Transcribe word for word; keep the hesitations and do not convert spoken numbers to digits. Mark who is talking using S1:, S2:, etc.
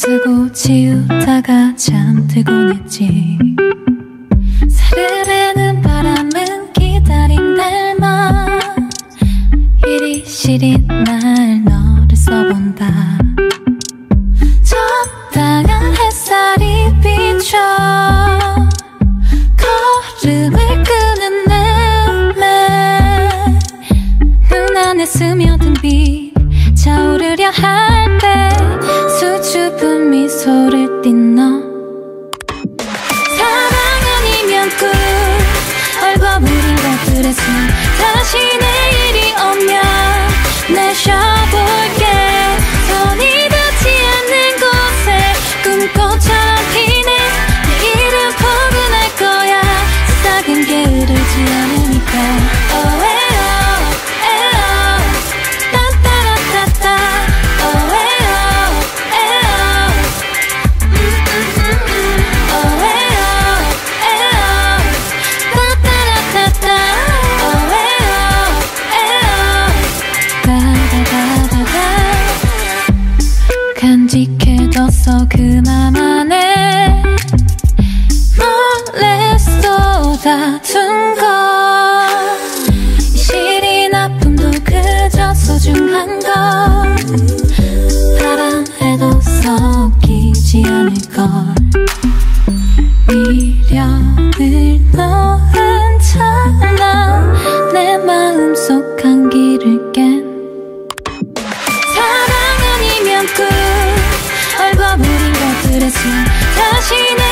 S1: 쓰고 지우다가 잠들곤 했지. 사르르는 바람은 기다린 날만 이리 시린 날 너를 써본다. 적당한 햇살이 비춰 걸음을 끄는 내매 눈 안에 스며든 빛 차오르려 할 때 수줍은 미소를 띤 너. 사랑은이면 꿈 얼버무린 것들의 숨 다시 내일이 오면 내쉬어볼게. 손이 닿지 않는 곳에 꿈꽃처럼 피네. 내일은 포근할 거야. 작은 게으르지 않으니까. Oh, 간직해뒀어 그 맘 안에 몰래 쏟아둔 걸. 이 시린 아픔도 그저 소중한 걸. 바람에도 섞이지 않을 걸. 미련을 넣은 찰나 내 마음속 한기를 깬 사랑은이면 꿈 얼버무린 것들의 숨 다시